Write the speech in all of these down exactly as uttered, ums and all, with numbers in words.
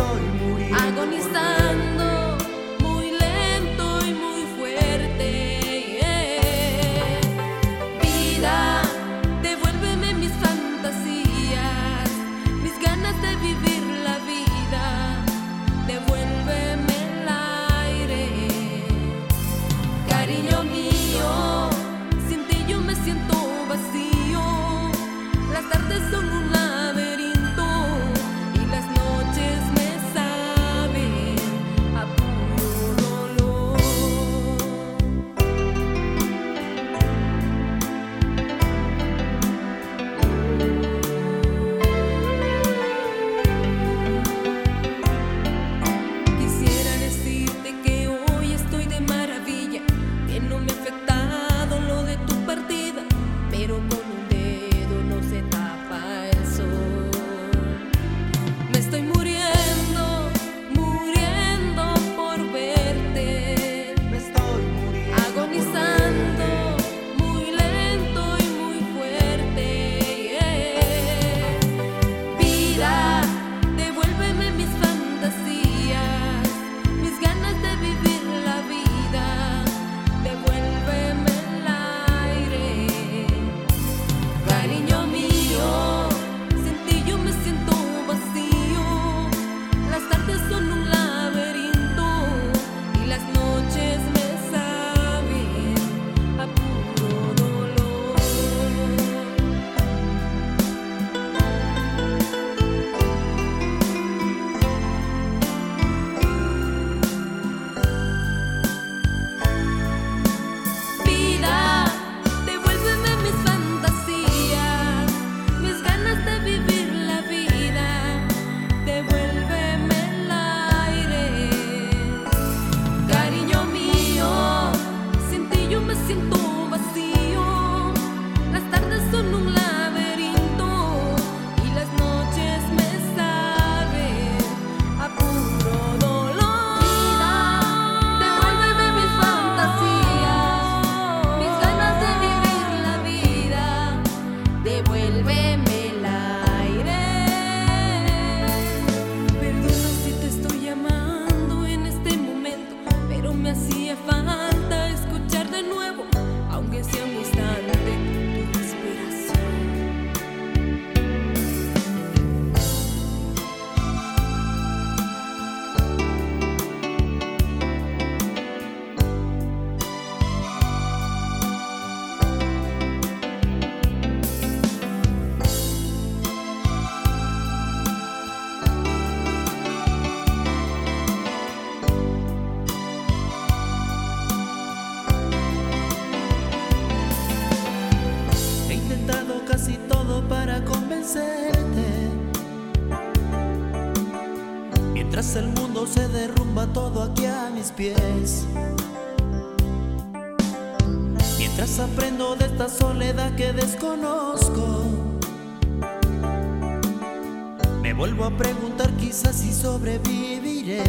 estoy muriendo, agonizando, muy lento y muy fuerte. Yeah. Vida, devuélveme mis fantasías, mis ganas de vivir la vida, devuélveme el aire. Cariño mío, sin ti yo me siento vacío. Las tardes son un laberinto y las noches me saben a puro dolor. Quisiera decirte que hoy estoy de maravilla, que no me ha afectado lo de tu partida, pero con un dedo no se tapa el sol. Me estoy muriendo, muriendo por verte, me estoy muriendo, agonizando, muy lento y muy fuerte. Yeah. Vida, devuélveme mis fantasías, mis ganas de vivir la vida, devuélveme el aire. Cariño mío, sin ti yo me siento vacío. Las tardes son un laberinto y las noches me saben a puro dolor. Vida, devuélveme mis fantasías, mis ganas de vivir la vida, devuélveme el aire. Cariño mío, sin ti yo me siento vacío. Las tardes son un laberinto y las noches me saben a puro dolor. Devuélveme mis fantasías, mis ganas de vivir la vida, devuélveme el aire. Perdona si te estoy llamando en este momento, pero me hacía falta escuchar de nuevo, aunque sea un instante, tu respiración. he intentado casi todo para convencerte. Mientras el mundo se derrumba todo aquí a mis pies, mientras aprendo de esta soledad que desconozco, me vuelvo a preguntar quizás si sobreviviré.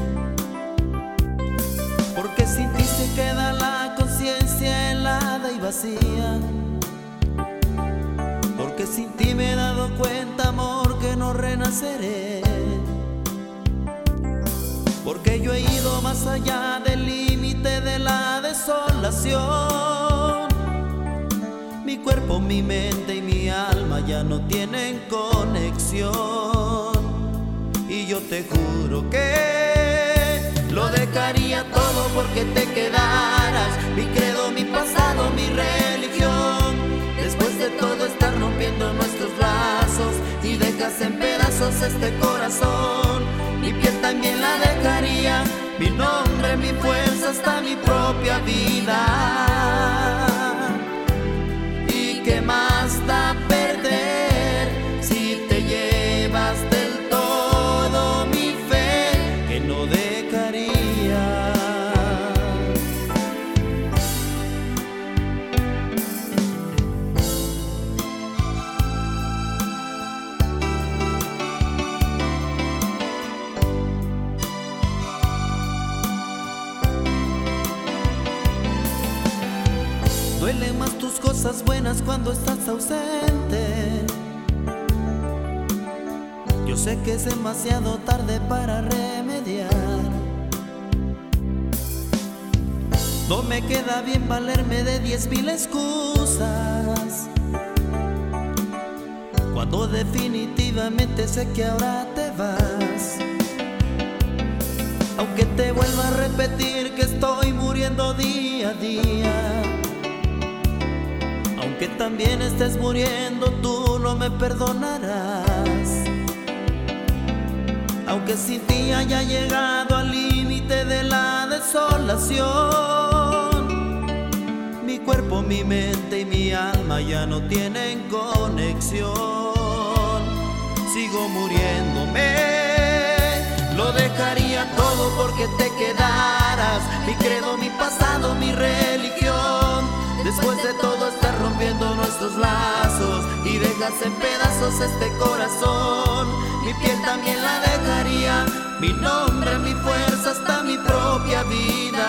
Porque sin ti se queda la conciencia helada y vacía. Porque sin ti me he dado cuenta, amor, que no renaceré. Porque yo he ido más allá del límite de la desolación. Mi cuerpo, mi mente y mi alma ya no tienen conexión. Y yo te juro que lo dejaría todo porque te quedaras. Mi credo, mi pasado, mi religión. Después de todo estar rompiendo nuestros lazos y dejas en pedazos este corazón, mi piel también la dejaría, mi nombre, mi fuerza, hasta mi propia vida. ¿Y qué más da perder si te llevas del todo mi fe que no dejaría? Duelen más tus cosas buenas cuando estás ausente. Yo sé que es demasiado tarde para remediar. No me queda bien valerme de diez mil excusas, cuando definitivamente sé que ahora te vas. Aunque te vuelva a repetir que estoy muriendo día a día, aunque también estés muriendo, tú no me perdonarás. Aunque sin ti haya llegado al límite de la desolación, mi cuerpo, mi mente y mi alma ya no tienen conexión. Sigo muriéndome, lo dejaría todo porque te quedaras. Mi credo, mi pasado, mi religión. Después de todo estás rompiendo nuestros lazos y dejas en pedazos este corazón. Mi piel también la dejaría, mi nombre, mi fuerza, hasta mi propia vida.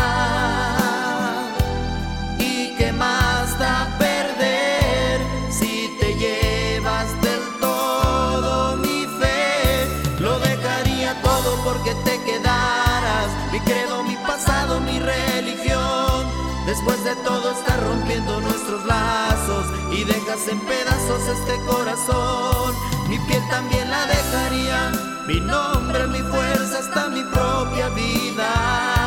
¿Y qué más da perder si te llevas del todo mi fe? Lo dejaría todo porque te quedaras. Mi credo, mi pasado, mi religión. Después de todo estás rompiendo nuestros lazos y dejas en pedazos este corazón. Mi piel también la dejaría, mi nombre, mi fuerza, hasta mi propia vida.